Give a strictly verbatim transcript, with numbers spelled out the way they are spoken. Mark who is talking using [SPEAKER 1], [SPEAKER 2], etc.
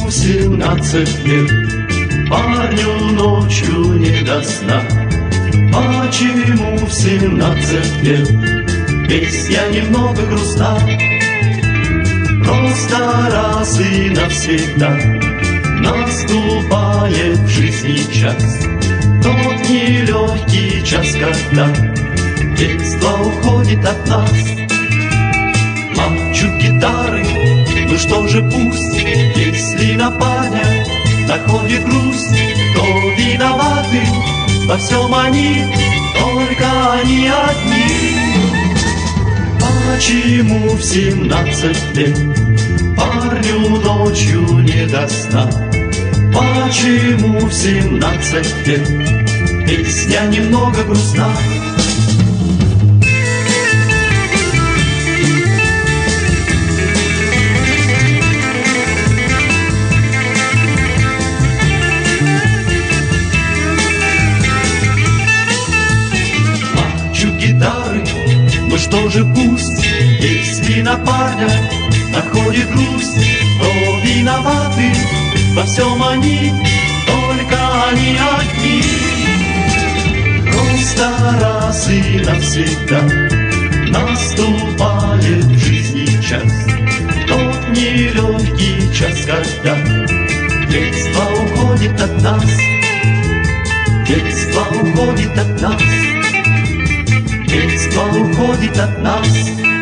[SPEAKER 1] Почему семнадцать лет парню ночью не до сна? Почему в семнадцать лет песня немного грустна? Просто раз и навсегда наступает в жизни час, тот нелегкий час, когда детство уходит от нас. Плачут гитары, ну что же пусть, если на парня находит грусть, то виноваты во всем они, только они одни. Почему в семнадцать лет парню ночью не до сна? Почему в семнадцать лет песня немного грустна? Гитары, ну что же пусть, если на парня находит грусть, то виноваты во всем они, только они одни. Просто раз и навсегда наступает в жизни час, тот нелегкий час, когда детство уходит от нас, детство уходит от нас. Детство уходит от нас.